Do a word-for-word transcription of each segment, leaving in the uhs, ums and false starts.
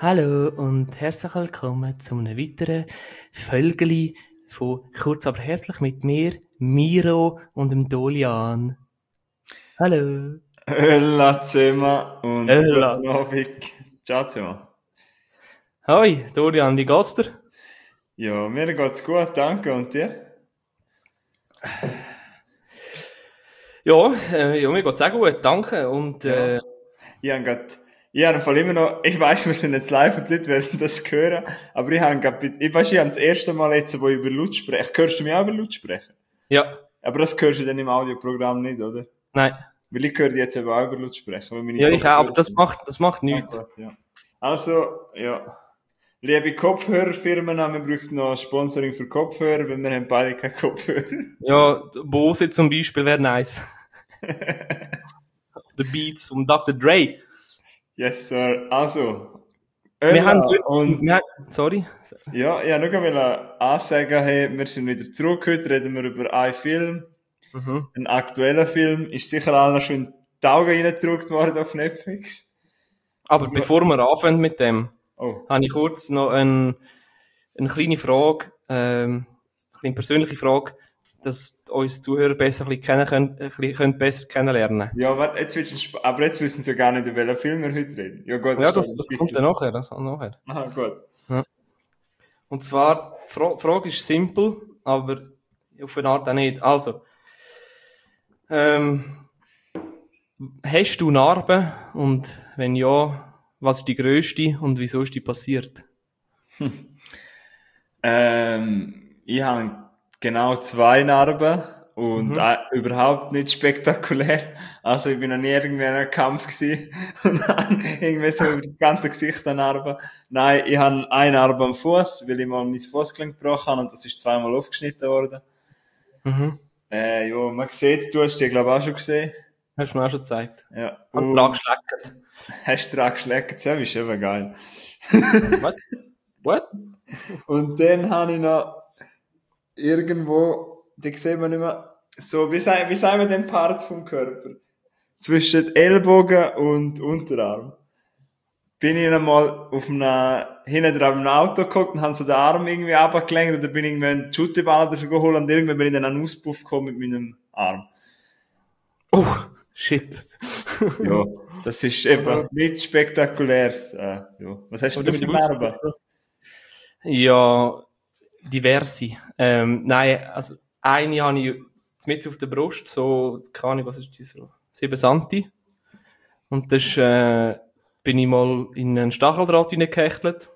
Hallo und herzlich willkommen zu einem weiteren Völgeli von Kurz aber herzlich mit mir, Miro und dem Dolian. Hallo. Hola zusammen und Hola. guten Abend. Ciao zusammen. Hoi, Dolian, wie geht's dir? Ja, mir geht's gut, danke. Und dir? Ja, äh, ja, mir geht's auch gut, danke. Und äh, Ja. Ich habe grad, ich habe im Fall immer noch, ich weiss, wir sind jetzt live und die Leute werden das hören, aber ich habe grad, ich weiss, ich habe das erste Mal jetzt, wo ich über Lautsprecher, hörst du mich auch über Lautsprecher? ja, Aber das hörst du dann im Audioprogramm nicht, oder? nein. Weil ich höre die jetzt eben auch über Lautsprecher, weil meine Ja, ich auch, aber Kopfhörer das sind. macht, das macht Ah, nichts. gut, ja. Also, ja. Liebe Kopfhörerfirmen, wir bräuchten noch Sponsoring für Kopfhörer, weil wir haben beide keine Kopfhörer. Ja, Bose zum Beispiel wäre nice. The Beats von Doktor Dre. Yes, sir. Also, Wir Öla haben, und wir, sorry. ja, ich wollte nur ansagen, hey, wir sind wieder zurück. Heute reden wir über einen Film, Mhm. einen aktuellen Film. Ist sicher allen schon in die Augen reingedrückt worden auf Netflix. Aber bevor wir anfangen mit dem, Oh, habe ich kurz noch eine, eine kleine Frage, ähm, eine kleine persönliche Frage, dass uns Zuhörer besser ein bisschen kennen können, ein bisschen können besser kennenlernen. ja, warte, jetzt wird's sp- aber jetzt wissen sie ja gar nicht, über welchen Film wir heute reden. Ja, gut, Ja, steht das, im das Titel. kommt dann nachher, das kommt nachher. Aha, gut. Ja. Und zwar, die Fra- Frage ist simpel, aber auf eine Art auch nicht. Also, ähm, hast du Narben? Und wenn ja, was ist die grösste und wieso ist die passiert? Ähm, ich habe genau zwei Narben und Mhm. äh, überhaupt nicht spektakulär. Also ich bin noch nie irgendwie in einem Kampf gewesen und habe irgendwie so über das ganze Gesicht eine Narbe. Nein, ich habe eine Narbe am Fuß, weil ich mal mein Fußgelenk gebrochen habe und das ist zweimal aufgeschnitten worden. Mhm. Äh, ja, man sieht, du hast die glaube ich auch schon gesehen. Hast du mir auch schon gezeigt. Ja, Hat dran und geschleckt. hast du dran geschleckt, das ist eben geil. What? What? Und dann habe ich noch irgendwo, die sieht man nicht mehr, so, wie sagen, wie sagen wir den Part vom Körper? Zwischen Ellbogen und Unterarm. Bin ich einmal auf einem, hinten dran im Auto geguckt und habe so den Arm irgendwie runtergelenkt oder bin ich irgendwie einen Schutteball oder so geholt und irgendwann bin ich dann an einen Auspuff gekommen mit meinem Arm. Oh, shit. Ja, das ist eben nicht spektakulär. Äh, ja. Was hast Oder du mit für dem Narben? Ausdruck? Ja, diverse. Ähm, nein, also eine habe ich mit auf der Brust, so, keine Ahnung, was ist die so? sieben Santi. Und das äh, bin ich mal in einen Stacheldraht hineingehechtet.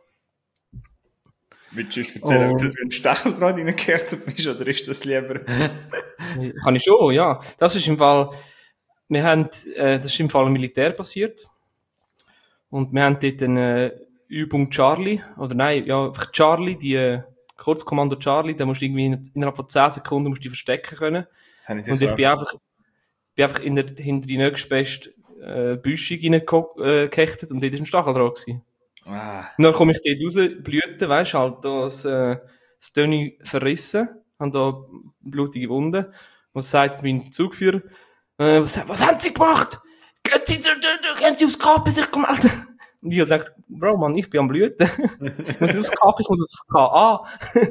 Willst du uns erzählen, Und wie du in den Stacheldraht reingekehrt bist, oder ist das lieber? kann ich schon, ja. Das ist im Fall, wir haben, äh, das ist im Fall im Militär passiert. Und wir haben dort eine Übung Charlie, oder nein, ja, einfach Charlie, die äh, Kurzkommando Charlie, da musst du irgendwie in- innerhalb von zehn Sekunden musst du dich verstecken können. Das habe ich Und sicher ich bin einfach, bin einfach in der, hinter die nächstbeste äh, Büschung reingehechtet und dort war ein Stacheldraht gewesen. Ah, Und dann komme ich dort raus, Blüten, weisst halt, das, äh, das Döni verrissen, haben da blutige Wunden. Und sagt mein Zugführer, äh, was, was haben sie gemacht? Gehen sie, gehen sie aufs K P sich gemeldet? Und ich dachte, Bro, Mann, ich bin am Blüten. Ich muss nicht aufs K P, ich muss aufs K A.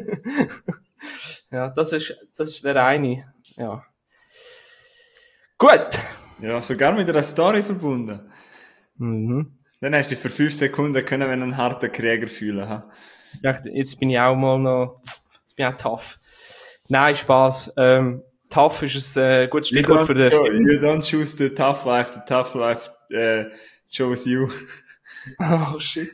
Ja, das ist, das wäre eine, ja. Gut. ja, sogar mit einer Story verbunden. Mhm. Dann hast du dich für fünf Sekunden können, wenn einen harten Krieger fühlen, ha? Ich dachte, jetzt bin ich auch mal noch, jetzt bin ich auch tough. Nein, Spaß. Ähm, tough ist ein äh, gutes You Stichwort don't, für den you, Film. you don't choose the tough life, the tough life uh, chose you. Oh, shit.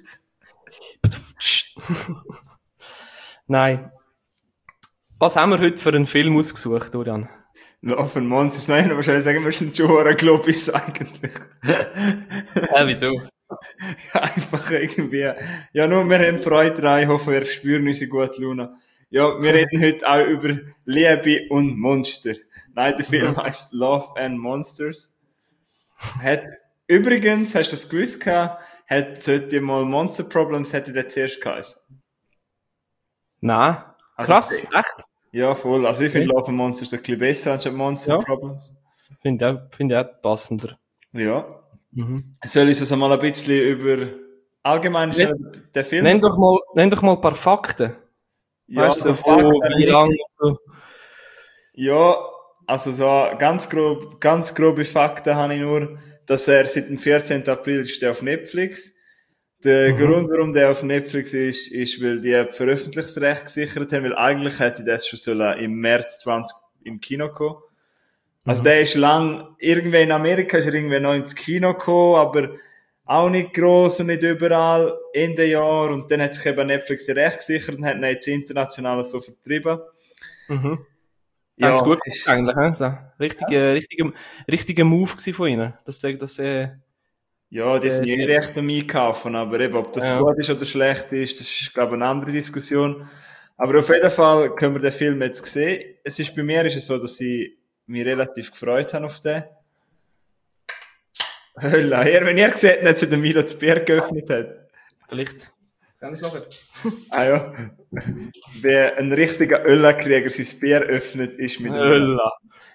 Nein. Was haben wir heute für einen Film ausgesucht, Dorian? Love and Monsters, nein, wahrscheinlich sagen wir sind schon ein Globis eigentlich. Äh, wieso? Einfach irgendwie. Ja, nur, wir haben Freude dran, ich hoffe, wir spüren unsere gute Laune. Ja, wir reden heute auch über Liebe und Monster. Nein, der Film heißt Love and Monsters. Hat, übrigens, hast du das gewusst gehabt, hat, sollte mal Monster Problems, hätte der zuerst geheißen. Nein. Also, Krass, okay. echt? Ja, voll. Also ich finde Okay. Love and Monsters ein bisschen besser anstatt Monster Ja. Problems. Finde ich, find ich auch passender. Ja. Mhm. Soll ich es also mal ein bisschen über allgemein ist ja der Film... Nenn doch mal, nenn doch mal ein paar Fakten. Ja, weißt du, so so, Fakten, wie lange so. Ja, also so ganz grob, ganz grobe Fakten habe ich nur, dass er seit dem vierzehnten April ist der auf Netflix. Der Mhm. Grund, warum der auf Netflix ist, ist, weil die Veröffentlichungsrecht gesichert haben, weil eigentlich hätte das schon sollen im März zwanzig im Kino kommen. Also Mhm. der ist lang, irgendwo in Amerika ist er irgendwie noch ins Kino gekommen, aber auch nicht gross und nicht überall, Ende Jahr, und dann hat sich eben Netflix die Recht gesichert und hat ihn jetzt international so vertrieben. Mhm. Ja, Haben sie gut ist- gemacht eigentlich, he? So, richtiger, richtiger, richtiger Move gewesen von ihnen. Dass, der- dass, äh, Ja, die sind Äh, eh recht am Einkaufen, aber eben, ob das Ja. gut ist oder schlecht ist, das ist, glaube ich, eine andere Diskussion. Aber auf jeden Fall können wir den Film jetzt sehen. Es ist, bei mir ist es so, dass ich mich relativ gefreut habe auf den. Hölla, ihr, wenn ihr gesehen habt, dass der Milo das Bier geöffnet hat. vielleicht. Sehen Sie es nachher? Ah ja. Wer ein richtiger Ölla-Krieger sein Bier öffnet, ist mit dem... Hölla.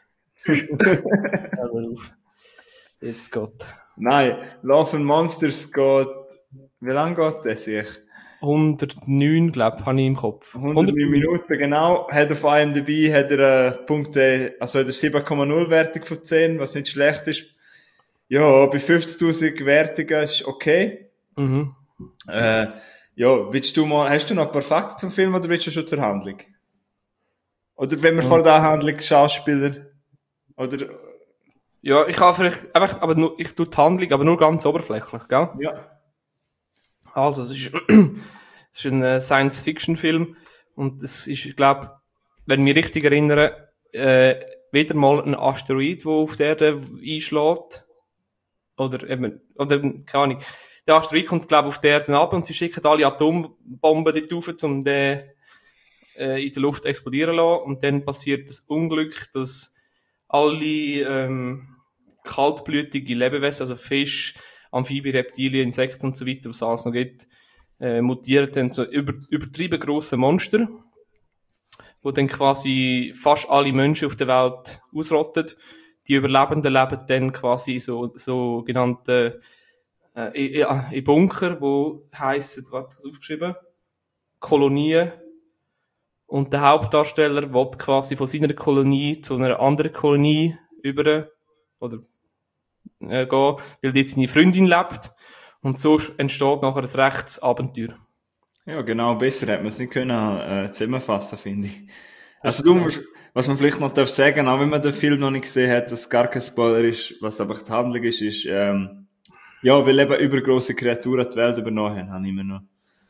Hör mal auf. Ist Gott. Nein, Love and Monsters geht... Wie lange geht das sich? hundertneun, glaube ich, habe ich im Kopf. hundertneun Minuten, genau. Hat auf I M D B hat er äh, Punkte, also hat er sieben Komma null Wertung von zehn, was nicht schlecht ist. Ja, bei fünfzigtausend Wertungen ist okay. Mhm. Äh, ja, willst du mal, hast du noch ein paar Fakten zum Film oder willst du schon zur Handlung? Oder wenn wir vor der Handlung Schauspieler, oder, Ja, ich habe vielleicht einfach, aber nur, ich tue die Handlung, aber nur ganz oberflächlich, gell? ja. Also, es ist, es ist ein äh, Science-Fiction-Film und es ist, ich glaube, wenn ich mich richtig erinnere, äh, wieder mal ein Asteroid, der auf der Erde einschlägt. Oder eben, oder, keine Ahnung. Der Asteroid kommt, glaube ich, auf die Erde ab und sie schicken alle Atombomben dort rauf, um den äh, in der Luft explodieren zu lassen. Und dann passiert das Unglück, dass alle ähm, kaltblütige Lebewesen, also Fisch, Amphibien, Reptilien, Insekten und so weiter, was es alles noch gibt, äh, mutieren dann zu über, übertrieben grossen Monster, wo dann quasi fast alle Menschen auf der Welt ausrottet. Die Überlebenden leben dann quasi in so, so genannte äh, in, in Bunker, wo heissen, was hast du aufgeschrieben? Kolonien. Und der Hauptdarsteller will quasi von seiner Kolonie zu einer anderen Kolonie über oder äh, gehen, weil dort seine Freundin lebt. Und so entsteht nachher ein rechtes Abenteuer. Ja, genau, besser hätte man es nicht können, äh, zusammenfassen, finde ich. Also du musst, was man vielleicht noch darf sagen, auch wenn man den Film noch nicht gesehen hat, dass es gar kein Spoiler ist, was einfach die Handlung ist, ist, ähm, ja, weil eben übergrosse Kreaturen die Welt übernommen haben, habe ich immer noch.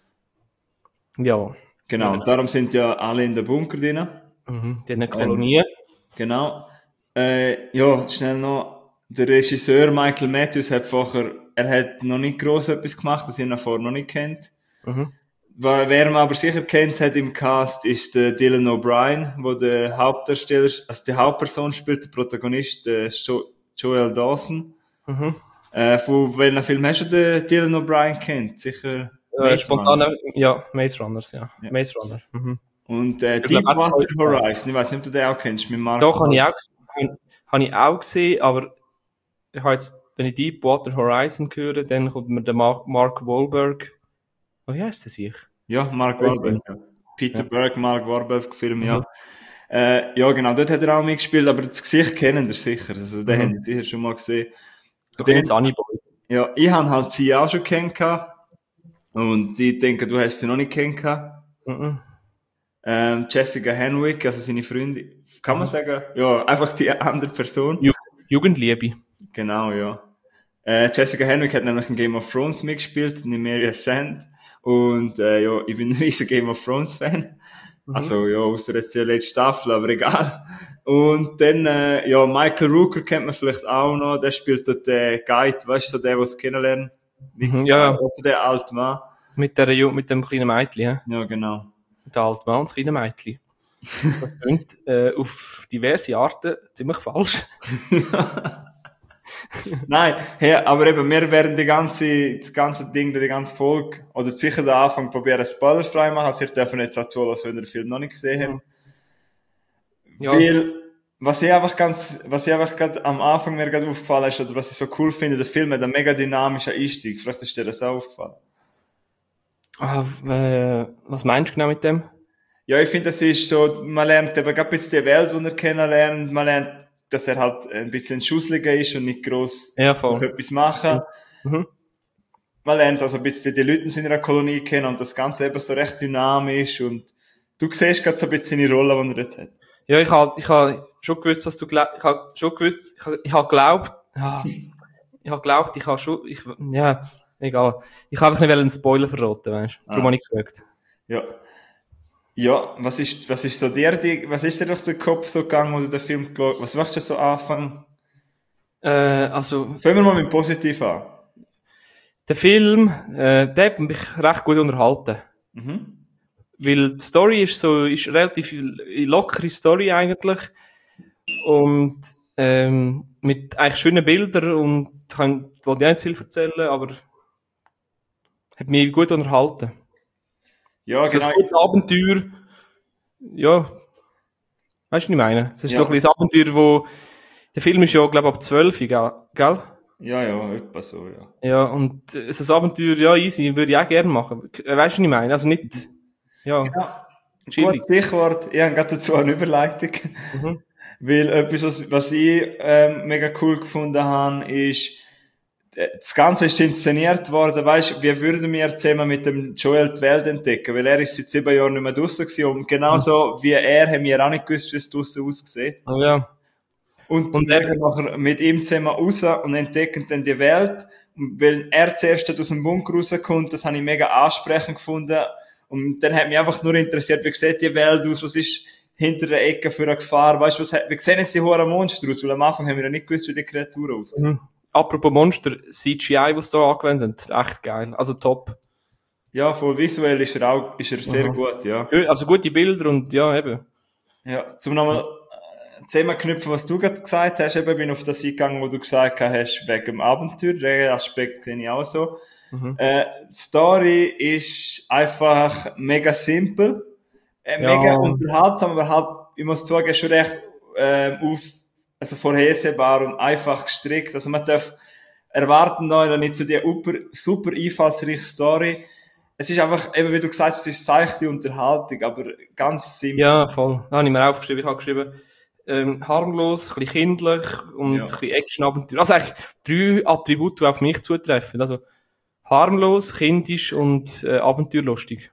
Ja. Genau, und darum sind ja alle in den Bunker drin. Mhm. Die haben eine Kolonie. Genau. Äh, ja, schnell noch. Der Regisseur Michael Matthews hat vorher, er hat noch nicht gross etwas gemacht, das ihr ihn vorher noch nicht kennt. Mhm. Wer wer man aber sicher kennt hat im Cast, ist der Dylan O'Brien, wo der Hauptdarsteller, also die Hauptperson spielt, der Protagonist, der jo- Joel Dawson. Mhm. Äh, von welchem Film hast du den Dylan O'Brien kennt? Sicher Äh, Maze spontan, Runner. ja, Maze Runners, ja. Ja. Maze Runner. Mhm. Und äh, Ich glaub, Deepwater hat's- Horizon, ich weiß nicht, ob du den auch kennst, mit Mark. Doch, habe ich auch gesehen, habe ich auch gesehen, aber ich habe jetzt, wenn ich Deepwater Horizon höre, dann kommt mir der Mark, Mark Wahlberg. Oh, wie heißt der sich? Ja, Mark Weiß Wahlberg. nicht. Ja. Peter Ja. Berg, Mark Wahlberg Film, ja. Mhm. Äh, ja, genau, dort hat er auch mitgespielt, aber das Gesicht kennen ihr sicher. Also, den Mhm. habt ihr sicher schon mal gesehen. So Den- ein Sunnyboy. Ja, ich habe halt sie auch schon kennengelernt. Und ich denke, du hast sie noch nicht kennengelernt. Mhm. Ähm, Jessica Henwick, also seine Freundin. Kann man Mhm. sagen? Ja, einfach die andere Person. Ju Jugendliebe. Genau, ja. Äh, Jessica Henwick hat nämlich in Game of Thrones mitgespielt, Nymeria Sand. Und äh, ja, ich bin ein riesiger Game of Thrones Fan. Mhm. Also ja, außer jetzt die letzte Staffel, aber egal. Und dann, äh, ja, Michael Rooker kennt man vielleicht auch noch, der spielt dort den Guide, weißt du, so der, der es kennenlernen. Nicht Mhm, ja, ja. Oder der alte Mann. Mit, der, Ju- mit dem kleinen Mädchen, ja. Ja, genau. Der alte Mann und das kleine Mädchen. Das klingt äh, auf diverse Arten ziemlich falsch. Nein, hey, aber eben, wir werden die ganze, das ganze Ding, die ganze Folge, oder sicher den Anfang probieren, spoilerfrei machen. Also, ihr dürfen jetzt auch zuhören, wenn ihr den Film noch nicht gesehen habt. Ja. Weil, was ich einfach ganz, was ich einfach gerade am Anfang mir gerade aufgefallen ist, oder was ich so cool finde, der Film hat einen mega dynamischen Einstieg. Vielleicht ist dir das auch aufgefallen. Ah, äh, was meinst du genau mit dem? Ja, ich finde, das ist so, man lernt eben gerade jetzt die Welt, die er kennenlernt, man lernt, dass er halt ein bisschen schusseliger ist und nicht gross Ja, noch voll. etwas machen. Mhm. Man lernt also ein bisschen die Leute in seiner Kolonie kennen und das Ganze eben so recht dynamisch und du siehst gerade so ein bisschen seine Rolle, die er dort hat. Ja, ich habe ich hab schon gewusst, was du glaubst. Ich habe schon gewusst, ich habe ich hab geglaubt, ja, ich habe geglaubt, ich habe schon, ich, ja, egal. Ich habe einfach nicht einen Spoiler verraten, weißt du. Darum Ah, habe ich gefragt. ja. Ja, was ist, was ist so dir, die, was ist dir durch den Kopf so gegangen, wo du den Film geschaut hast? Was machst du so anfangen? Äh, also, Fangen wir mal mit Positiv an. der Film, äh, der hat mich recht gut unterhalten. Mhm. Weil die Story ist so, ist relativ lockere Story eigentlich. Und, ähm, mit eigentlich schönen Bildern und ich kann, wollte ich nicht zu viel erzählen, aber hat mich gut unterhalten. Ja, Also, genau. ein gutes Abenteuer, ja, weißt du, was ich meine? Das ist so Ja, ein bisschen das Abenteuer, wo, der Film ist ja, glaube ich, ab zwölf, gell? gell? ja, ja, etwa so, ja. Ja, und äh, so ein Abenteuer, ja, easy, würde ich auch gerne machen. Äh, Weißt du, was ich meine? Also nicht, ja, Genau. Gutes chillig. Stichwort. Ich habe gerade dazu eine Überleitung. Mhm. Weil etwas, was, was ich ähm, mega cool gefunden habe, ist, äh, das Ganze ist inszeniert worden, weißt, wie würden wir zusammen mit dem Joel die Welt entdecken? Weil er ist seit sieben Jahren nicht mehr draussen gewesen und genauso wie er haben wir auch nicht gewusst, wie es draussen aussieht. Ja. Und Und wir er, gehen nachher mit ihm zusammen raus und entdecken dann die Welt. Und weil er zuerst aus dem Bunker rauskommt, das habe ich mega ansprechend gefunden. Und dann hat mich einfach nur interessiert, wie sieht die Welt aus, was ist hinter der Ecke für eine Gefahr, weißt du, was, wie sehen jetzt die hohen Monster aus? Weil am Anfang haben wir ja nicht gewusst, wie die Kreatur aussieht. mhm. Apropos Monster, C G I, was da angewendet, echt geil. Also top. Ja, voll visuell ist er auch, ist er sehr Mhm. gut, ja. Schön, also gute Bilder und ja, eben. Ja, zum nochmal äh, zusammenknüpfen, was du gerade gesagt hast, eben bin auf das eingegangen, wo du gesagt hast, wegen dem Abenteuer, den Aspekt sehe ich auch so. Mhm. Äh, die Story ist einfach mega simpel, äh, Ja, mega unterhaltsam, aber halt, ich muss sagen, schon recht äh, auf, also vorhersehbar und einfach gestrickt. Also man darf erwarten da nicht so die super, super einfallsreiche Story. Es ist einfach, eben wie du gesagt hast, es ist seichte Unterhaltung, aber ganz simpel. ja, voll. Da habe ich mir aufgeschrieben. Ich habe geschrieben, ähm, harmlos, ein bisschen kindlich und Ja. ein bisschen Action-Abenteuer. Also eigentlich drei Attribute, die auf mich zutreffen. Also harmlos, kindisch und äh, abenteuerlustig.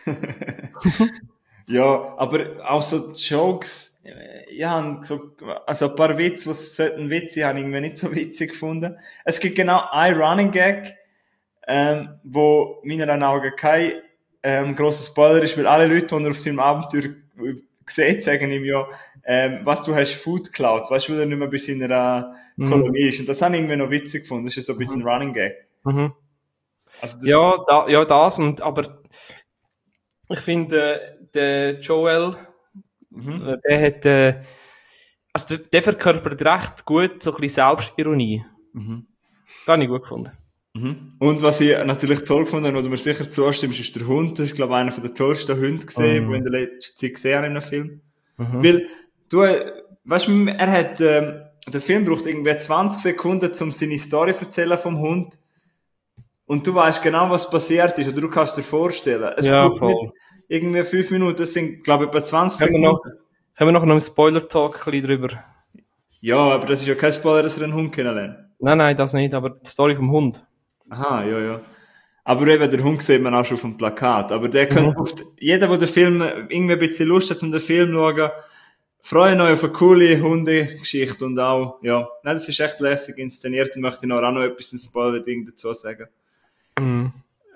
Ja, aber auch so Jokes, äh, ja, so, also ein paar Witze, was sollten Witze, habe ich irgendwie nicht so witzig gefunden. Es gibt genau ein Running Gag, ähm, wo meiner Augen kein ähm, grosser Spoiler ist, weil alle Leute, die er auf seinem Abenteuer sehen, sagen ihm ja, ähm, was du hast Food geklaut, weißt du, weil er nicht mehr bei seiner Mhm. Kolonie ist. Und das habe ich irgendwie noch witzig gefunden. Das ist so ein bisschen Mhm. Running Gag. Mhm. Also das, Ja, da, ja, das und, aber ich finde, äh, der Joel, mhm. äh, der hat, äh, also der, der verkörpert recht gut so ein bisschen Selbstironie. Mhm. Das habe ich gut gefunden. Mhm. Und was ich natürlich toll gefunden habe, wo du mir sicher zustimmst, ist der Hund. Das ist, glaube ich, einer der tollsten Hunde gesehen, Mhm. die ich in der letzten Zeit gesehen habe in einem Film. Mhm. Weil, du, äh, weißt du, er hat, ähm, der Film braucht irgendwie zwanzig Sekunden, um seine Story zu erzählen vom Hund. Und du weißt genau, was passiert ist, oder du kannst dir vorstellen. Es Ja, braucht voll. nicht irgendwie fünf Minuten, das sind, glaube ich, etwa zwanzig Können wir Sekunden. noch, können wir noch einen Spoiler-Talk ein bisschen drüber? Ja, aber das ist ja kein Spoiler, dass er einen Hund kennenlernt. Nein, nein, das nicht, aber die Story vom Hund. Aha, ja, ja. Aber eben, der Hund sieht man auch schon auf dem Plakat. Aber der könnte oft, jeder, der den Film irgendwie ein bisschen Lust hat, um den Film zu schauen, freuen euch auf eine coole Hundegeschichte und auch, ja, nein, das ist echt lässig inszeniert und möchte ich noch auch noch etwas im Spoiler-Ding dazu sagen. Mhm.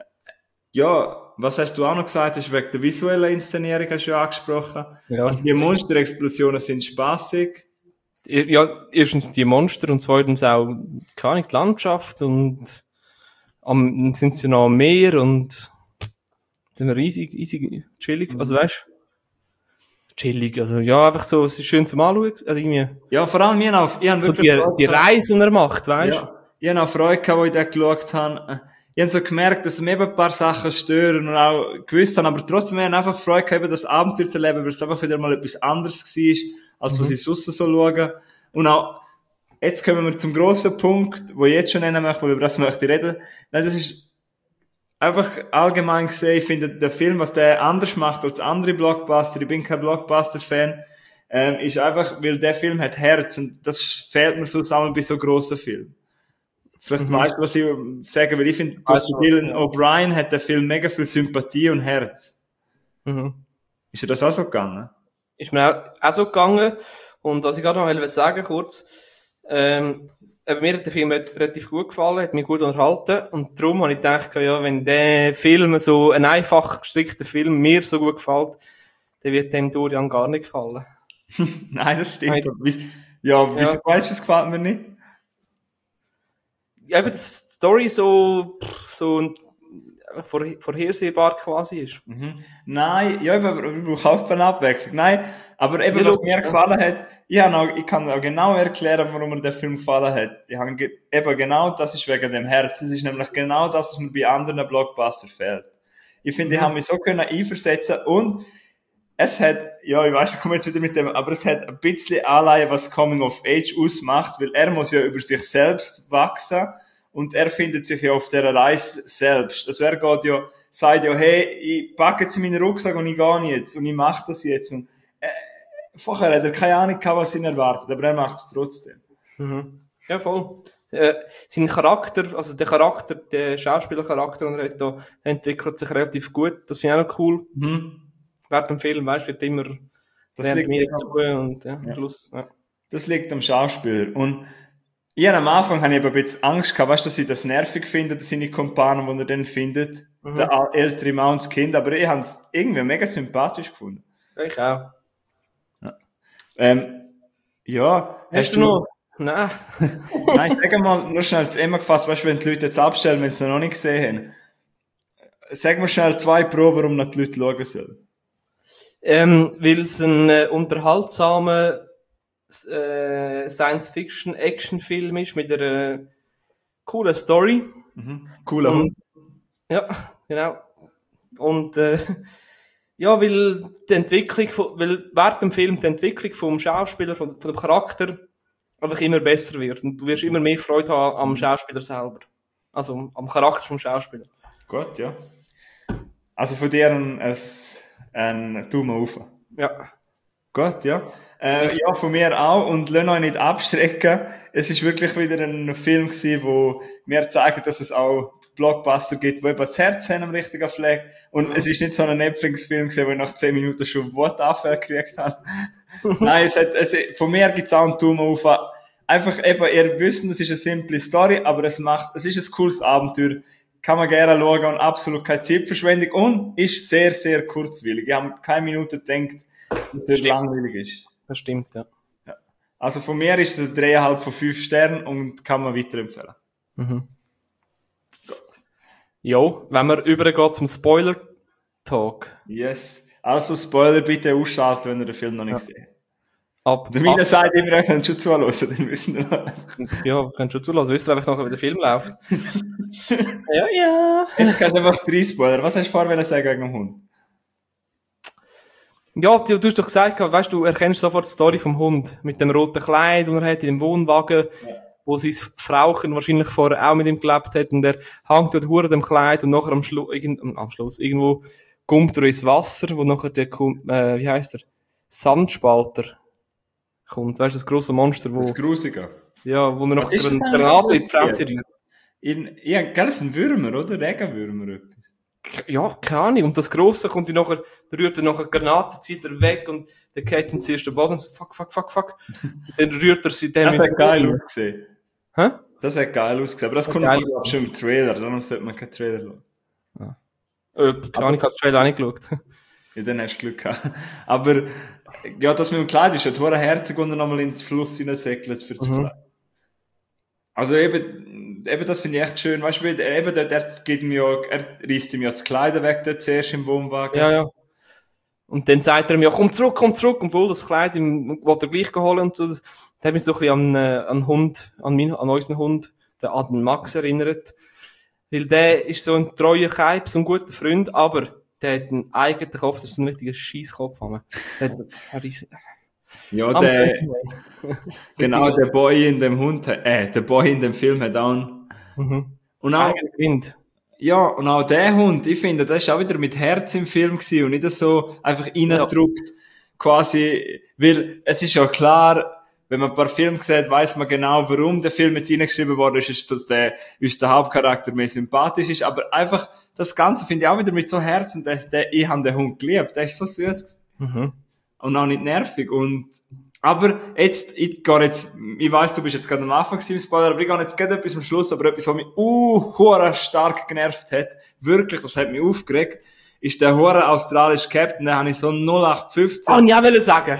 Ja, was hast du auch noch gesagt? Hast wegen der visuellen Inszenierung hast du ja angesprochen. Ja. Also die Monsterexplosionen sind spaßig. Ja, erstens die Monster und zweitens auch, keine Ahnung, die Landschaft und am, dann sind sie noch am Meer und dann riesig, riesig, chillig, also weißt chillig, also ja, einfach so, es ist schön zum Anschauen, also irgendwie, Ja, vor allem, ich habe, auch- ich habe so wirklich die, Freude die gehabt. Reise, die er macht, weißt Ja, ich habe auch Freude gehabt, wo ich den geschaut habe. Ich habe so gemerkt, dass mir eben ein paar Sachen stören und auch gewusst haben, aber trotzdem habe ich einfach Freude gehabt, eben das Abenteuer zu erleben, weil es einfach wieder mal etwas anderes war, als was ich sonst so schaue. Und auch, jetzt kommen wir zum grossen Punkt, wo ich jetzt schon nennen möchte, wo ich über das möchte reden. Nein, das ist, einfach allgemein gesehen, ich finde der Film, was der anders macht als andere Blockbuster, ich bin kein Blockbuster-Fan, ähm, ist einfach, weil der Film hat Herz und das fehlt mir so zusammen bei so grossen Filmen. Vielleicht Mhm. weißt du, was ich sagen will. Ich finde, durch Weiss schon, Dylan ja. O'Brien hat der Film mega viel Sympathie und Herz. Mhm. Ist dir das auch so gegangen? Ist mir auch, auch so gegangen. Und was ich gerade noch wollte sagen, kurz, ähm, eben mir hat der Film re- relativ gut gefallen, hat mich gut unterhalten. Und darum habe ich gedacht, ja, wenn der Film, so ein einfach gestrickter Film, mir so gut gefällt, dann wird dem Dorian gar nicht gefallen. Nein, das stimmt. Nein. Aber wie- Ja, wieso Ja. meinst du, es gefällt mir nicht? Ja, eben, dass die Story so, pff, so ein- vor, vorhersehbar quasi ist. Mhm. Nein, ja, aber ich brauche auch eine Abwechslung. Nein, aber eben, Ja, was logisch, mir ja. gefallen hat, ich, habe auch, ich kann auch genau erklären, warum mir der Film gefallen hat. Ich habe ge- eben genau, das ist wegen dem Herz. Das ist nämlich genau das, was mir bei anderen Blockbuster fehlt. Ich finde, ich Mhm. habe mich so können einversetzen und es hat, ja, ich weiss, ich komme jetzt wieder mit dem, aber es hat ein bisschen Anleihen, was Coming of Age ausmacht, weil er muss ja über sich selbst wachsen und er findet sich ja auf dieser Reise selbst. Also er geht ja, sagt ja, hey, ich packe jetzt in meinen Rucksack und ich gehe jetzt und ich mache das jetzt. Und, äh, vorher hat er keine Ahnung gehabt, was ihn erwartet, aber er macht es trotzdem. Mhm. Ja, voll. Äh, sein Charakter, also der Charakter, der Schauspielercharakter, den er hat, da, der entwickelt sich relativ gut. Das finde ich auch noch cool. Mhm. Während dem Film, weißt du, wird immer, Das lernt liegt, mehr zu und, ja, am Ja. Schluss, ja. das liegt am Schauspieler. Und ich habe am Anfang habe ich aber ein bisschen Angst gehabt, weißt du, dass ich das nervig finde, dass seine Kumpanen, die er dann findet, Mhm. der a- ältere Mann und das Kind, aber ich habe es irgendwie mega sympathisch gefunden. Ja, ich auch. Ähm, ja, Hast du noch? Nein. Nein, sag mal, nur schnell zusammengefasst, weißt du, wenn die Leute jetzt abstellen, wenn sie es noch nicht gesehen haben. Sag mir schnell zwei Pro, warum noch die Leute schauen sollen. Ähm, weil es ein äh, unterhaltsamer äh, Science-Fiction-Action-Film ist mit einer coolen Story. Mhm. Cooler Und, Hund. ja, genau. Und äh, ja, weil die Entwicklung, von, weil während dem Film die Entwicklung vom Schauspieler, von, von dem Charakter einfach immer besser wird. Und du wirst immer mehr Freude haben am Schauspieler selber. Also am Charakter vom Schauspieler. Gut, ja. Also von dir ein, ein, ein Daumen auf. Ja. Gut, ja. Äh, ja, von mir auch. Und lass euch nicht abschrecken. Es ist wirklich wieder ein Film gewesen, wo mir zeigt, dass es auch Blockbuster gibt, wo eben das Herz haben am richtigen Fleck. Und es ist nicht so ein Netflix-Film gewesen, wo ich nach zehn Minuten schon Wortanfall gekriegt habe. Nein, es hat, es, von mir gibt's auch einen Daumen auf. Einfach eben, ihr wisst, es ist eine simple Story, aber es macht, es ist ein cooles Abenteuer. Kann man gerne schauen und absolut keine Zeitverschwendung und ist sehr, sehr kurzwillig. Ich habe keine Minute gedacht, dass es langweilig ist. Das stimmt, ja. Ja. Also von mir ist es ein drei Komma fünf von fünf Sternen und kann man weiterempfehlen. Mhm. Jo, wenn wir übergehen zum Spoiler-Talk. Yes. Also Spoiler bitte ausschalten, wenn ihr den Film noch nicht Ja. gesehen habt. Ab, Der Mine ab, sagt immer, ihr könnt schon zuhören, dann wissen wir noch. ja, wir können schon zulassen. Wisst ihr einfach nachher, wie der Film läuft? Ja, ja. Jetzt kannst du einfach drei Spoiler. Was hast du vorher sagen wegen dem Hund? Ja, du, du hast doch gesagt, weißt du, erkennst sofort die Story vom Hund. Mit dem roten Kleid, den er hat, in dem Wohnwagen, wo sein Frauchen wahrscheinlich vorher auch mit ihm gelebt hat, und er hängt dort hure dem Kleid, und nachher am, Schlu irgend, am Schluss irgendwo kommt er ins Wasser, wo nachher der, kommt, äh, wie heisst er? Sandspalter kommt. Weißt du, das grosse Monster, wo, Das Grusige. ja, wo er noch Was ist das eine eigentlich Granate für in die Fresse ein rührt. In, ja, gell, es sind Würmer, oder? Regenwürmer, etwas. Ja, keine Ahnung. Und das Grosse kommt dann nachher, der rührt dann nachher Granaten, zieht er weg, und der geht zum ersten Boden und so, fuck, fuck, fuck, fuck. Dann rührt er sie dem Das ins hat geil Boden. ausgesehen. Hä? Das hat geil ausgesehen. Aber das kommt geil fast schon im Trailer. Darum sollte man keinen Trailer schauen. Äh, keine Ahnung, ich habe das Trailer auch nicht geschaut. Ja, dann hast du Glück gehabt. Aber, ja, das mit dem Kleid ist ja total herzig, und er nochmal ins Fluss hineinsegelt für das Mhm. Kleid. Also eben, eben das finde ich echt schön. Weißt du, weil er- eben dort, er geht ihm ja, er reißt ihm ja das Kleid weg, dort zuerst im Wohnwagen. Ja, ja. Und dann sagt er ihm, ja, komm zurück, komm zurück, und wohl das Kleid, ihm, wollte er gleich holen und so. Das hat mich so ein bisschen an, äh, an den Hund, an, mein, an unseren Hund, den, an den Max erinnert. Weil der ist so ein treuer Keib, so ein guter Freund, aber der hat einen eigenen Kopf, das ist so ein richtiger Scheisskopf. Der hat, der ist, Ja, am der, Anyway. genau, der Boy in dem Hund, hat- äh, der Boy in dem Film hat auch einen, Mhm. und auch, Eigener Wind. Ja, und auch der Hund, ich finde, der ist auch wieder mit Herz im Film gewesen und nicht so einfach reingedrückt, quasi, weil es ist ja klar, wenn man ein paar Filme sieht, weiss man genau, warum der Film jetzt reingeschrieben worden ist, ist, dass der, uns der Hauptcharakter mehr sympathisch ist, aber einfach, das Ganze finde ich auch wieder mit so Herz und der, der, ich habe den Hund geliebt, der ist so süß Mhm. und auch nicht nervig und, aber jetzt, ich gehe jetzt, ich weiss, du bist jetzt gerade am Anfang gewesen im Spoiler, aber ich gehe jetzt gerade etwas am Schluss, aber etwas, was mich, uh, hure stark genervt hat, wirklich, das hat mich aufgeregt, ist der hure australische Captain, den habe ich so null acht fünfzehn. Oh, und ich wollte sagen.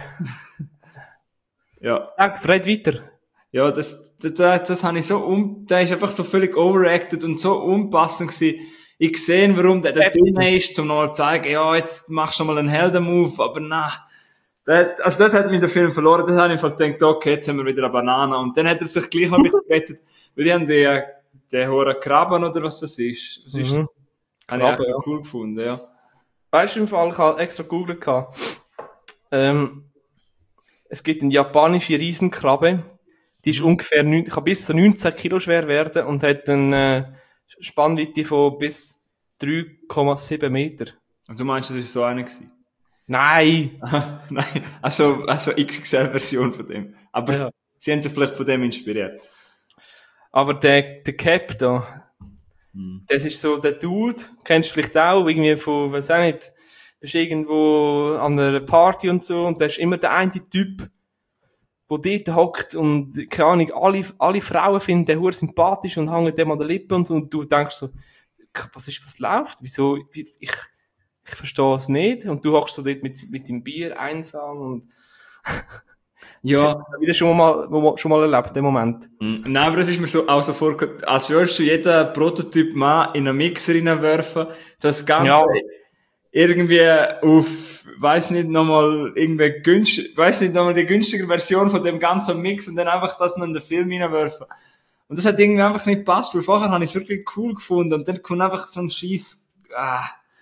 Ja. Sag, red weiter. Ja, das, das, das, das habe ich so um, der ist einfach so völlig overacted und so unpassend gewesen. Ich sehe, warum der, der Dünne ist, um nochmal zu zeigen, ja, jetzt machst du mal einen Helden-Move, aber na, der, also dort hat mich der Film verloren, dort habe ich einfach gedacht, okay, jetzt haben wir wieder eine Banane, und dann hat er sich gleich noch ein bisschen gerettet, weil die haben den, den hohen Krabben, oder was das ist, was ist Mhm. das? Habe Krabbe, ich ja. echt cool gefunden, ja. Weißt du, im Fall, ich habe extra gegoogelt gehabt. Ähm, es gibt eine japanische Riesenkrabbe, die ist ungefähr neun, kann bis zu neunzehn Kilo schwer werden und hat eine äh, Spannweite von bis drei Komma sieben Meter. Und du meinst, das ist so einer gewesen? Nein! Nein, also, also X X L-Version von dem. Aber Ja. sie haben sich vielleicht von dem inspiriert. Aber der, der Cap da, das ist so der Dude, kennst du vielleicht auch, irgendwie von, weiß auch nicht, bist irgendwo an einer Party und so, und der ist immer der eine Typ, der dort hockt und, keine Ahnung, alle, alle Frauen finden den hure sympathisch und hängen dem an der Lippe und so, und du denkst so, was ist, was läuft? Wieso, wie, ich, ich verstehe es nicht, und du hockst so dort mit, mit dem Bier einsam und, Ja. wieder schon mal, schon mal erlebt, den Moment. Mm, Nein, aber es ist mir so, auch so vorgekommen, als würdest du jeden Prototyp Mann in einen Mixer reinwerfen, das Ganze Ja. irgendwie auf, weiss nicht, nochmal irgendwie günstig, weiss nicht, nochmal die günstigere Version von dem ganzen Mix und dann einfach das noch in den Film reinwerfen. Und das hat irgendwie einfach nicht gepasst, weil vorher habe ich es wirklich cool gefunden und dann kommt einfach so ein Scheiß, ah.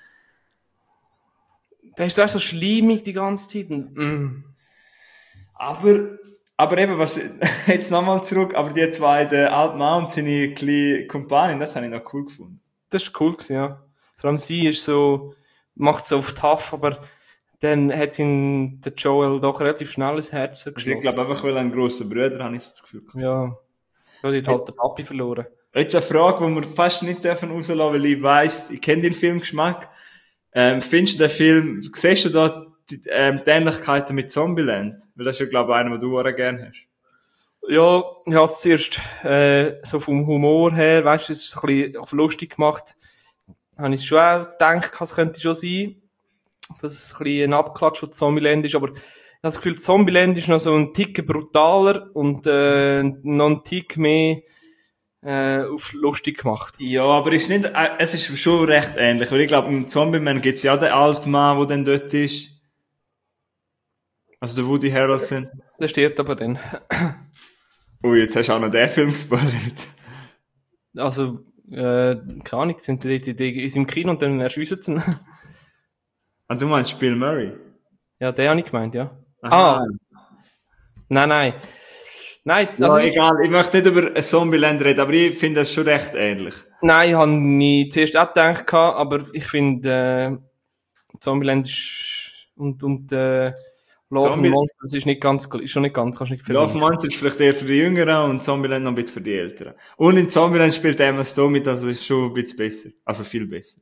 Der ist auch so schleimig die ganze Zeit. Und, mm. Aber, aber eben, was, jetzt nochmal zurück, aber die zwei, der Alt Mann und seine kleine Kumpanin, das habe ich noch cool gefunden. Das ist cool gewesen, ja. Vor allem sie ist so, macht so auf tough, aber dann hat sie der Joel doch relativ schnell ins Herz Also geschlossen. ich glaube einfach, weil er einen grossen Bruder, habe ich so das Gefühl gehabt. Ja. Ja, die hat halt den Papi verloren. Jetzt eine Frage, die wir fast nicht dürfen rauslassen, weil ich weiss, ich kenne den Filmgeschmack. Ähm, findest du den Film, siehst du da die, ähm, die Ähnlichkeiten mit Zombieland? Weil das ist ja, glaube ich, einer, den du auch gerne hast. Ja, ich habe es zuerst, äh, so vom Humor her, weißt du, es ist ein bisschen auf lustig gemacht. Habe ich schon auch gedacht, es könnte schon sein, dass es ein bisschen ein Abklatsch von Zombieland ist, aber ich habe das Gefühl, Zombieland ist noch so ein Tick brutaler und, äh, noch ein Tick mehr, äh, auf lustig gemacht. Ja, aber ist nicht, äh, es ist schon recht ähnlich, weil ich glaube, im Zombie-Man gibt's ja den alten Mann, der dann dort ist. Also der Woody Harrelson. Der stirbt aber dann. Ui, jetzt hast du auch noch den Film gespoilert. Also, äh, keine Ahnung, sind die, die, die ist im Kino und dann erschiessen sie ihn. Ah, du meinst Bill Murray? Ja, den habe ich gemeint, ja. Aha. Ah, nein, nein. Nein, Ja, also ich, egal, ich möchte nicht über ein Zombieland reden, aber ich finde das schon recht ähnlich. nein, habe ich zuerst auch gedacht, gehabt, aber ich finde, äh, Zombieland ist, und, und, äh, Love Zombie- and Monsters ist nicht ganz, ist schon nicht ganz, kannst du nicht Love vergleichen. Monster ist vielleicht eher für die Jüngeren und Zombieland noch ein bisschen für die Älteren. Und in Zombieland spielt Emma Stone mit, also ist schon ein bisschen besser. Also viel besser.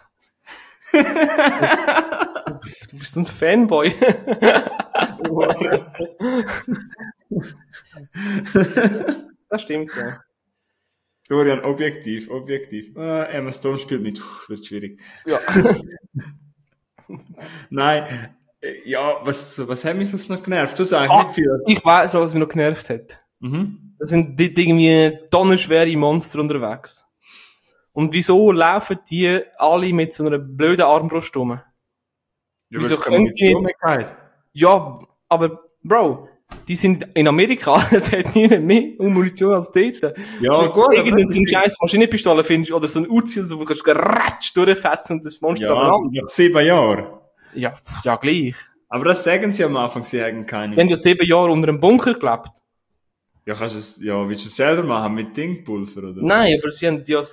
Du bist so ein Fanboy. Das stimmt, ja. Florian, objektiv, objektiv. Ah, Emma Stone spielt mit, Uff, wird schwierig. Ja. Nein, äh, ja, was, was hat mich sonst noch genervt? Du sagst Ah. nicht viel. Ich weiß, was mich noch genervt hat. Mhm. Da sind dort irgendwie tonnenschwere Monster unterwegs. Und wieso laufen die alle mit so einer blöden Armbrust rum? Ja, Wieso was können die- Kommunikation Ja, aber, Bro, die sind in Amerika, es hat niemand mehr Munition als dort. Ja, gut. Irgendeine so eine scheiß Maschinenpistole findest, oder so ein Uzi, so, wo du geratsch durchfetzen und das Monster Ja, aneinander. nach sieben Jahren. Ja, ja, gleich. Aber das sagen sie am Anfang, sie haben keine. Die haben ja sieben Jahre unter einem Bunker gelebt. Ja, kannst du es, ja, willst du es selber machen mit Dingpulver, oder? Nein, aber sie haben ja,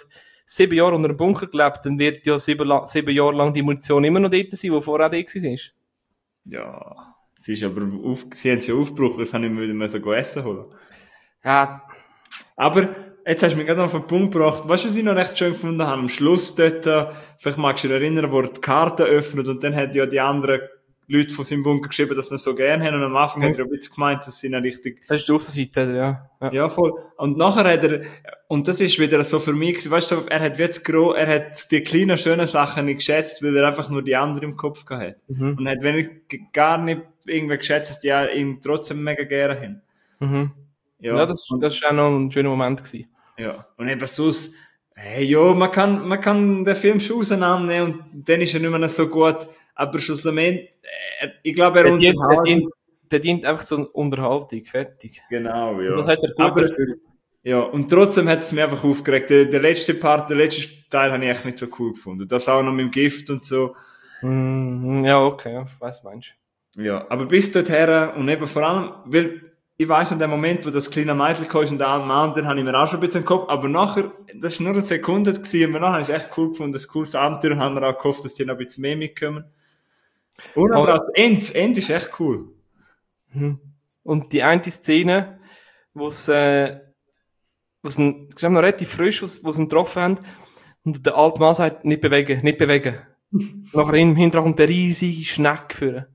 sieben Jahre unter einem Bunker gelebt, dann wird ja sieben, la- sieben Jahre lang die Munition immer noch dort sein, die vorher da war. Ja, sie ist aber auf, sie haben sie aufgebrochen, das habe ich mir wieder mal so go essen holen. Ja, Aber, jetzt hast du mich gerade noch auf den Punkt gebracht, weißt du, was ich noch recht schön gefunden habe? Am Schluss dort, äh, vielleicht magst du dich erinnern, wo er die Karte öffnet und dann hat ja die anderen Leute von seinem Bunker geschrieben, dass sie ihn so gerne haben und am Anfang Mhm. hat er ein bisschen gemeint, dass sie ihn richtig, das ist die Aussenseite, ja. ja. ja, voll. Und nachher hat er, und das ist wieder so für mich gewesen, weißt du, so, er hat jetzt gro, er hat die kleinen, schönen Sachen nicht geschätzt, weil er einfach nur die anderen im Kopf gehabt hat. Mhm. Und hat wenig, gar nicht irgendwie geschätzt, dass die auch ihn trotzdem mega gerne haben. Mhm. Ja, Ja, das, das ist auch noch ein schöner Moment gewesen. ja. Und eben sonst, hey, jo, man kann, man kann den Film schon auseinandernehmen und dann ist er nicht mehr so gut, aber schlussendlich, äh, ich glaube, er Der dient, der, unterhält. dient, der dient einfach zur Unterhaltung, fertig. Genau, ja. Und das hat er gut Aber- erfüllt. Ja, und trotzdem hat es mich einfach aufgeregt. Der, der letzte Part, der letzte Teil habe ich echt nicht so cool gefunden. Das auch noch mit dem Gift und so. Mm, ja, okay, ja, ich weiss, was du meinst. Ja, aber bis dorthin und eben vor allem, weil ich weiss an dem Moment, wo das kleine Mädchen kam und der alte Mann, dann habe ich mir auch schon ein bisschen im Kopf, aber nachher, das war nur eine Sekunde gewesen, und nachher habe ich es echt cool gefunden, ein cooles Abenteuer, und haben wir auch gehofft, dass die noch ein bisschen mehr mitkommen. Und aber Aber- auch das Ende, das Ende ist echt cool. Mhm. Und die eine Szene, wo es, äh, wo es ein, ich glaube noch relativ frisch, wo es- wo sie ihn getroffen haben, und der alte Mann sagt, nicht bewegen, nicht bewegen. Nachher im Hintergrund kommt der riesige Schneck führen.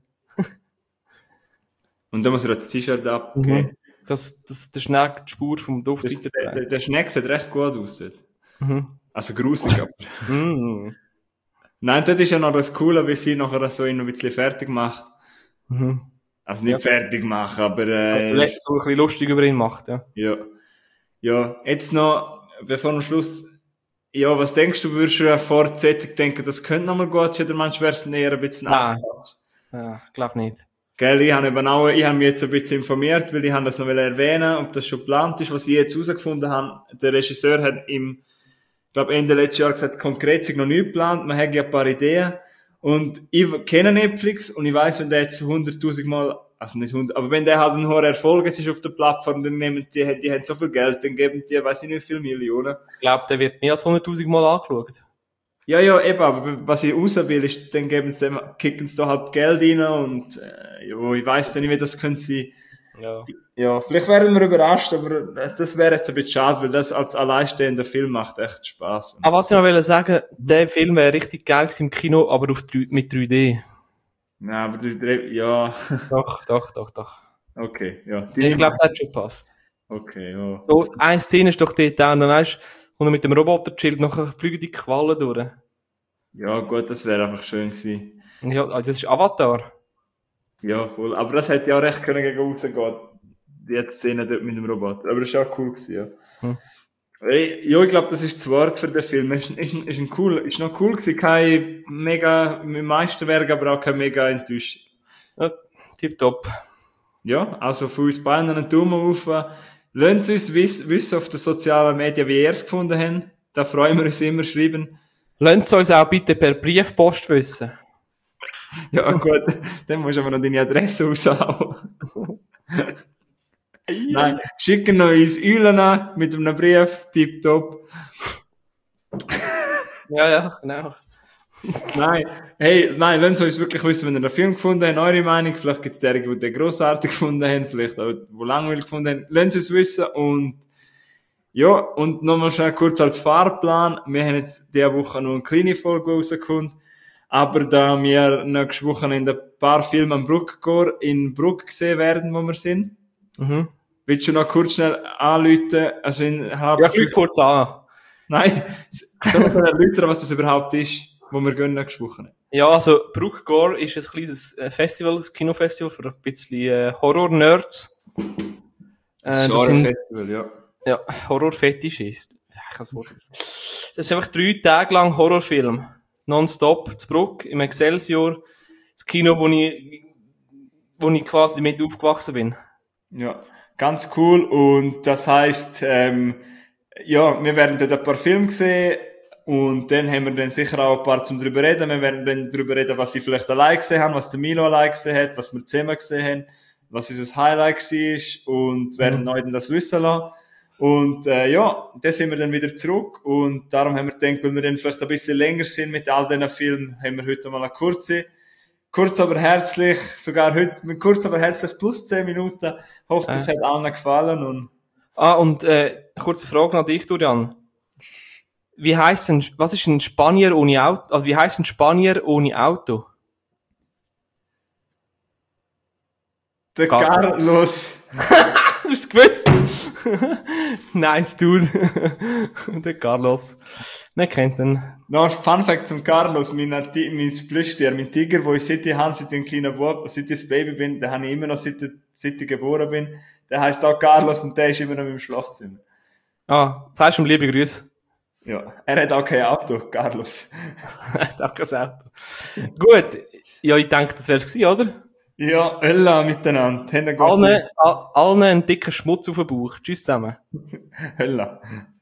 Und dann muss er das T-Shirt abgeben. Das, das, der Schneck die Spur vom Duft Das, der, weiterträgt. der, der Schneck sieht recht gut aus dort. Mhm. Also gruselig, aber. Mhm. Nein, dort ist ja noch das Coole, wie sie nachher so ihn noch ein bisschen fertig macht. Mhm. Also nicht Ja. fertig machen, aber, äh, Aber so ein bisschen lustig über ihn macht, ja. ja. Ja, jetzt noch, bevor am Schluss, ja, was denkst du, würdest du eine Fortsetzung denken, das könnte nochmal gut sein, oder manchmal wäre es eher ein bisschen Nein. einfach? Ja, glaub nicht. Gell, ich habe eben auch, ich habe mich jetzt ein bisschen informiert, weil ich habe das noch erwähnen, ob das schon geplant ist, was ich jetzt herausgefunden habe. Der Regisseur hat im, ich glaube, Ende letzten Jahr gesagt, konkret sich noch nicht geplant, man hat ja ein paar Ideen. Und ich kenne Netflix und ich weiss, wenn der jetzt hunderttausend Mal, also nicht hundert, aber wenn der halt ein hoher Erfolg ist auf der Plattform, dann nehmen die, die haben so viel Geld, dann geben die, weiß ich nicht, wie viele Millionen. Ich glaube, der wird mehr als hunderttausend Mal angeschaut. Ja, ja, eben, aber was ich raus will, ist, dann geben sie dem, kicken sie da halt Geld rein und, äh, ja, ich weiss dann nicht, wie das können sie, Ja. ja, vielleicht werden wir überrascht, aber das wäre jetzt ein bisschen schade, weil das als alleinstehender Film macht echt Spaß. Aber was ich noch wollte sagen, der Film wäre richtig geil gewesen im Kino, aber auf drei, mit drei D. Ja, aber du, ja, Doch, doch, doch, doch. okay, ja. Ich glaube, das hat schon gepasst. Okay, ja. So, eine Szene ist doch dort auch, und dann weisst, und er mit dem Roboter chillt, nachher fliegen die Quallen durch. Ja, gut, das wäre einfach schön gewesen. Und ja, also das ist Avatar. Ja, voll. Aber das hätte ja auch recht können gegen rausgehen. Die Szene dort mit dem Roboter. Aber das war auch cool gewesen, ja. Hm. Hey, ja, ich glaube, das ist das Wort für den Film. Ist, ist, ist, ein cool, ist noch cool gewesen. Kein mega Meisterwerk, aber auch kein mega enttäuscht. Ja, tipptopp. Ja, also von uns beiden einen Daumen auf. Lasst uns wiss, wissen auf den sozialen Medien, wie ihr es gefunden habt. Da freuen wir uns immer, schreiben. Lasst uns auch bitte per Briefpost wissen. Ja, gut, dann musst du aber noch deine Adresse raushauen. Nein, schicken noch uns Eulen an mit einem Brief, tipptopp. Ja, ja, genau. Nein, hey, nein, lasst uns wirklich wissen, wenn ihr den Film gefunden habt, eure Meinung. Vielleicht gibt es derige, die den grossartig gefunden haben, vielleicht auch, die langweilig gefunden haben. Lasst uns wissen und ja, und nochmal schnell kurz als Fahrplan. Wir haben jetzt diese Woche noch eine kleine Folge rausgekommen. Aber da wir nächste Woche in ein paar Filme am Bruckgor in Bruck gesehen werden, wo wir sind, Mhm. willst du noch kurz schnell anrufen? Also in halb Ja, fünf kurz an. Nein, soll ich erläutern, was das überhaupt ist, wo wir gehen nächste Woche? Ja, also Bruckgor ist ein kleines äh, Festival, ein Kinofestival für ein bisschen äh, Horror-Nerds. Äh, das sind, Festival, ja. ja, Horror-Fetisch ist. Ja, ich kann es vorstellen. Das ist einfach drei Tage lang Horrorfilm. Nonstop zu Bruck, im Excelsior. Das Kino, wo ich, wo ich quasi mit aufgewachsen bin. Ja, ganz cool. Und das heisst, ähm, ja, wir werden dort ein paar Filme sehen und dann haben wir dann sicher auch ein paar zum drüber reden. Wir werden dann drüber reden, was sie vielleicht allein gesehen haben, was der Milo allein gesehen hat, was wir zusammen gesehen haben, was unser Highlight war und werden Mhm. euch dann das wissen lassen. Und äh, ja, da sind wir dann wieder zurück und darum haben wir gedacht, weil wir dann vielleicht ein bisschen länger sind mit all diesen Filmen, haben wir heute mal eine kurze, kurz aber herzlich, sogar heute mit kurz aber herzlich plus zehn Minuten. Hoffe, das Äh. hat allen gefallen und Ah, und äh, kurze Frage an dich, Dorian. Wie heißt denn, was ist ein Spanier ohne Auto? Also wie heißt ein Spanier ohne Auto? der Carlos. Carlos. Du hast es gewusst. Nice, dude. Der Carlos. Wer kennt den? Noch ein Fun Fact zum Carlos, mein, mein Plüschtier, mein Tiger, wo ich seit ich habe, seit ich ein kleiner Bub, seit ich ein Baby bin, den habe ich immer noch, seit ich, seit ich geboren bin. Der heisst auch Carlos und der ist immer noch im Schlafzimmer. Ah, sagst du ihm liebe Grüße. Ja, er hat auch kein Auto, Carlos. Danke, das Auto. Gut. Ja, ich denke, das wär's gewesen, oder? Ja, Ölla miteinander. Habt ihr gut- Allen, all- allen einen dicken Schmutz auf den Bauch. Tschüss zusammen. Hölla.